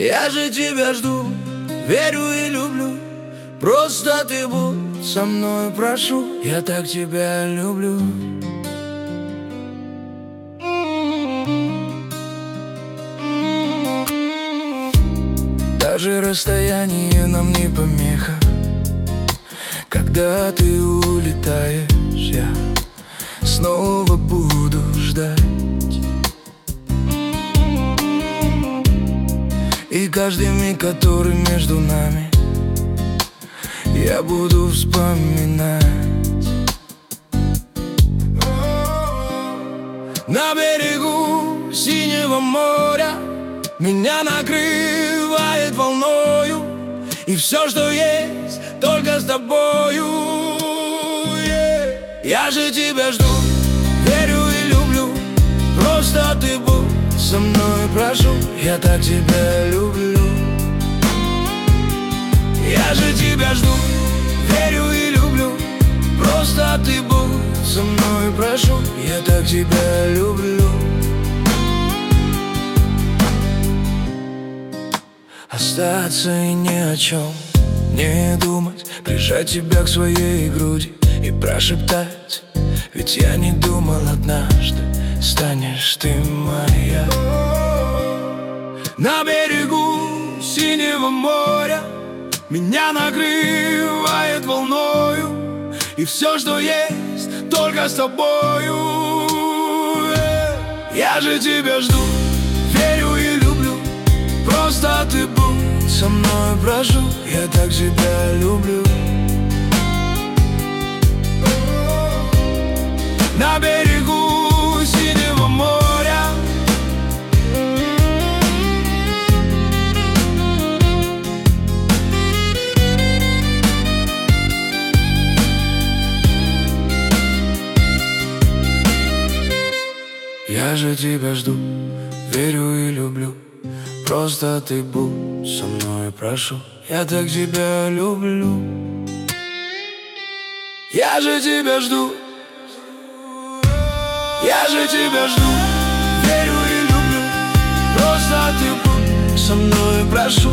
Я же тебя жду, верю и люблю. Просто ты будь со мной, прошу. Я так тебя люблю. Даже расстояние нам не помеха. Когда ты улетаешь, я снова буду ждать. И каждый миг, который между нами, я буду вспоминать. На берегу синего моря меня накрывает волною, и все, что есть, только с тобою. Я же тебя жду, верю и люблю. Просто ты будь со мной, прошу. Я так тебя люблю. Я же тебя жду, верю и люблю. Просто ты будь со мной, прошу. Я так тебя люблю. Остаться и ни о чем не думать, прижать тебя к своей груди и прошептать. Ведь я не думал, однажды станешь ты моя. На берегу синего моря меня накрывает волною, и все, что есть, только с тобою. Я же тебя жду, верю и люблю. Просто ты будь со мной, прошу. Я так тебя люблю. На берегу синего моря я же тебя жду, верю и люблю. Просто ты будь со мной, прошу. Я так тебя люблю. Я же тебя жду. Я же тебя жду, верю и люблю. Просто ты будь со мной, прошу.